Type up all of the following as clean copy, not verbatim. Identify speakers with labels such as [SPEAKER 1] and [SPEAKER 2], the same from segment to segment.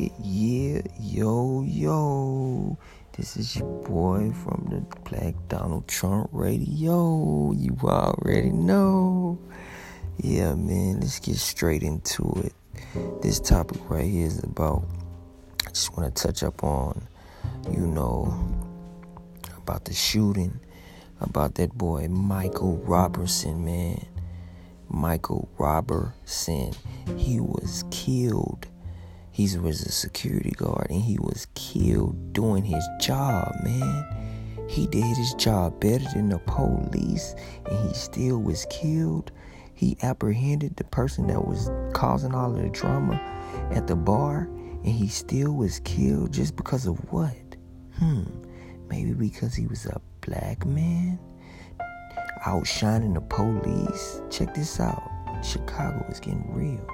[SPEAKER 1] Yo. This is your boy from the Black Donald Trump Radio. You already know. Yeah, man, let's get straight into it. This topic right here is about, I just want to touch up on, about the shooting, about that boy Michael Robertson, man. Michael Robertson. He was killed. He was a security guard and he was killed doing his job, man. He did his job better than the police and he still was killed. He apprehended the person that was causing all of the drama at the bar and he still was killed just because of what? Maybe because he was a black man outshining the police. Check this out. Chicago is getting real.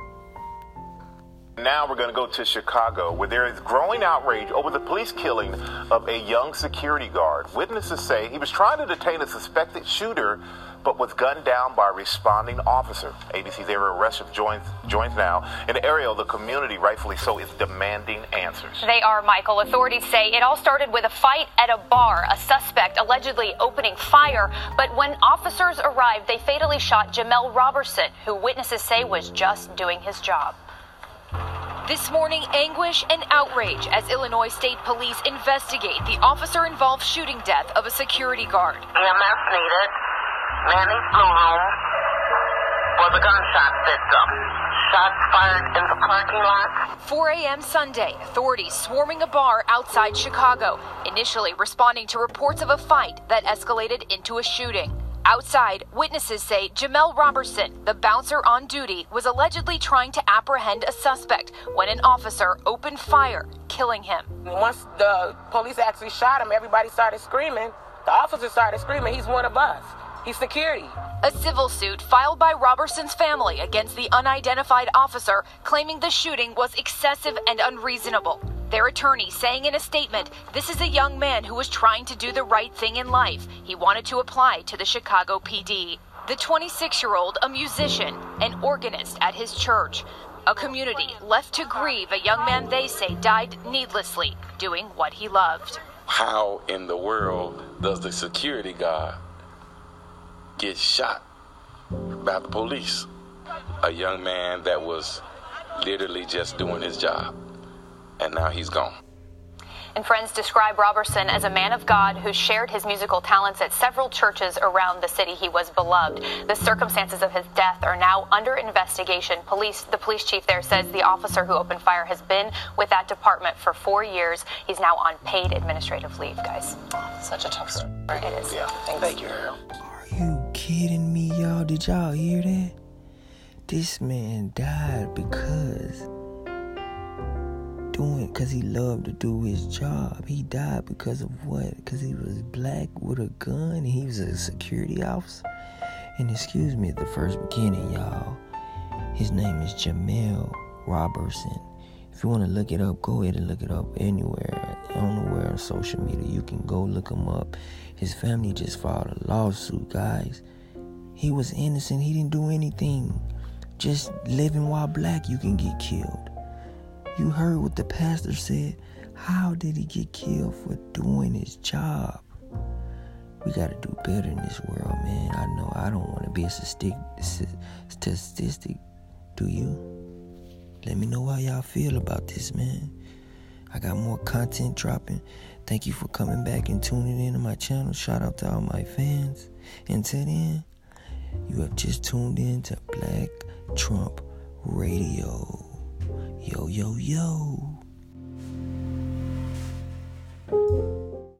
[SPEAKER 2] Now we're going to go to Chicago, where there is growing outrage over the police killing of a young security guard. Witnesses say he was trying to detain a suspected shooter, but was gunned down by a responding officer. ABC's Area Rush joins now. In the area, the community, rightfully so, is demanding answers.
[SPEAKER 3] They are, Michael. Authorities say it all started with a fight at a bar, a suspect allegedly opening fire. But when officers arrived, they fatally shot Jamel Robertson, who witnesses say was just doing his job. This morning, anguish and outrage as Illinois State Police investigate the officer-involved shooting death of a security guard.
[SPEAKER 4] EMS needed. Manny flew home was a gunshot victim. Shots fired in the parking lot.
[SPEAKER 3] 4 a.m. Sunday, authorities swarming a bar outside Chicago, initially responding to reports of a fight that escalated into a shooting. Outside, witnesses say Jamel Robertson, the bouncer on duty, was allegedly trying to apprehend a suspect when an officer opened fire, killing him.
[SPEAKER 5] Once the police actually shot him, everybody started screaming. The officer started screaming, he's one of us. He's security.
[SPEAKER 3] A civil suit filed by Robertson's family against the unidentified officer, claiming the shooting was excessive and unreasonable. Their attorney saying in a statement, this is a young man who was trying to do the right thing in life. He wanted to apply to the Chicago PD. The 26-year-old, a musician, an organist at his church. A community left to grieve a young man they say died needlessly, doing what he loved.
[SPEAKER 6] How in the world does the security guard get shot by the police? A young man that was literally just doing his job. And now he's gone.
[SPEAKER 3] And friends describe Robertson as a man of God who shared his musical talents at several churches around the city. He was beloved. The circumstances of his death are now under investigation. The police chief there says the officer who opened fire has been with that department for 4 years. He's now on paid administrative leave, guys.
[SPEAKER 5] Such a tough story.
[SPEAKER 3] It is.
[SPEAKER 6] Yeah.
[SPEAKER 5] Thank you.
[SPEAKER 1] Are you kidding me, y'all? Did y'all hear that? This man died because he loved to do his job. He died because of what? Because he was black with a gun and he was a security officer. And excuse me at the first beginning, y'all. His name is Jamel Robertson. If you want to look it up, go ahead and look it up anywhere. I don't know where on social media. You can go look him up. His family just filed a lawsuit, guys. He was innocent. He didn't do anything. Just living while black, you can get killed. You heard what the pastor said. How did he get killed for doing his job? We got to do better in this world, man. I know I don't want to be a statistic. Do you? Let me know how y'all feel about this, man. I got more content dropping. Thank you for coming back and tuning in to my channel. Shout out to all my fans. Until then, you have just tuned in to Black Trump Radio. Yo.